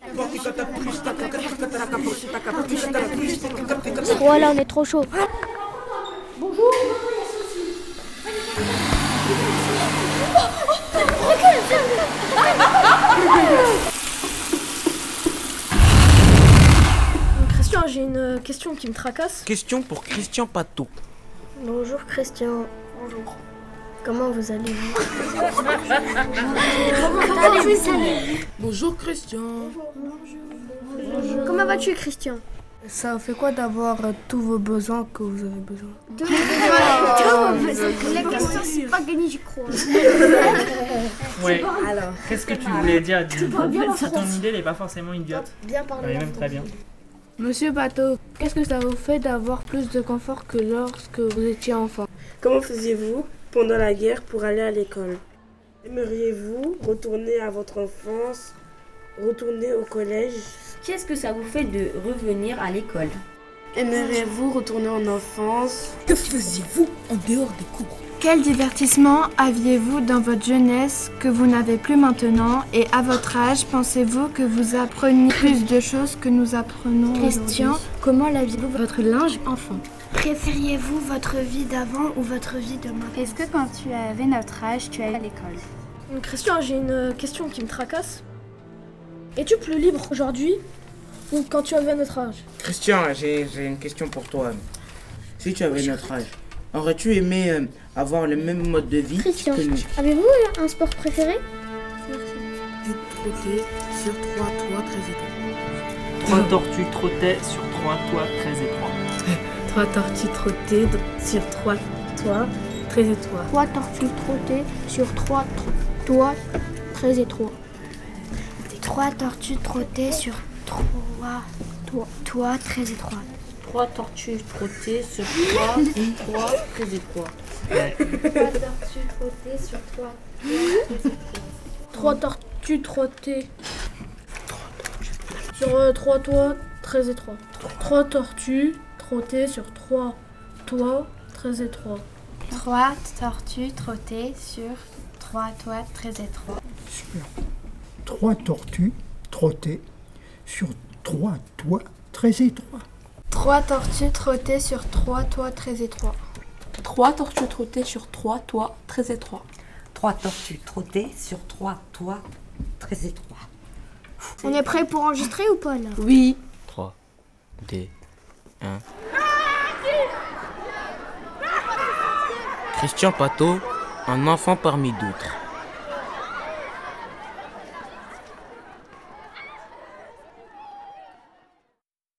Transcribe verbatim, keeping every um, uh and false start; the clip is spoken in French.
Voilà, on est trop chaud. Bonjour. Christian, j'ai une question qui me tracasse. Question pour Christian Pato. Bonjour Christian. Bonjour. Comment vous allez-vous? Comment allez-vous? Bonjour Christian. Bonjour. Comment vas-tu Christian? Ça fait quoi d'avoir tous vos besoins que vous avez besoin? Tous vos besoins. La question c'est pas gagné, j'y crois. Oui. Alors, Qu'est-ce que tu voulais dire? Ton idée n'est pas forcément idiote. Bien parlé. Elle est même très bien. Monsieur Pato, qu'est-ce que ça vous fait d'avoir plus de confort que lorsque vous étiez enfant? Comment faisiez-vous pendant la guerre pour aller à l'école? Aimeriez-vous retourner à votre enfance, retourner au collège? Qu'est-ce que ça vous fait de revenir à l'école? Aimeriez-vous retourner en enfance? Que faisiez-vous en dehors des cours? Quel divertissement aviez-vous dans votre jeunesse que vous n'avez plus maintenant? Et à votre âge, pensez-vous que vous appreniez plus de choses que nous apprenons Christian, aujourd'hui? comment laviez-vous votre linge enfant? Préfériez-vous votre vie d'avant ou votre vie de maintenant? Est-ce que quand tu avais notre âge, tu allais à l'école? Christian, j'ai une question qui me tracasse. Es-tu plus libre aujourd'hui ou quand tu avais notre âge? Christian, j'ai j'ai une question pour toi. Si tu avais notre âge, aurais-tu aimé euh, avoir le même mode de vie Christian, que nous? avez-vous un sport préféré? Du trotter sur trois toits très étroits. Trois tortues trottaient sur trois toits très étroits. Trois tortues trottaient sur trois toits très étroits. Trois tortues trottaient sur trois toits très étroits. Trois tortues trottaient sur trois toits, toits très étroits. Trois tortues trottaient sur trois toits très étroits. Ouais. Trois tortues trottaient sur trois toits très étroits. Trois tortues trottaient sur euh, trois toits très étroits. Trois tortues trottaient sur trois toits très étroits. Trois tortues trottaient sur trois toits très étroits. Super. Trois tortues trottaient sur trois toits très étroits. Trois tortues trottaient sur trois toits très étroits. Trois tortues trottaient sur trois toits très étroits. Trois tortues trottaient sur trois toits très étroits. On est prêt pour enregistrer ou pas là? Oui. trois, deux, un. Christian Pato, un enfant parmi d'autres.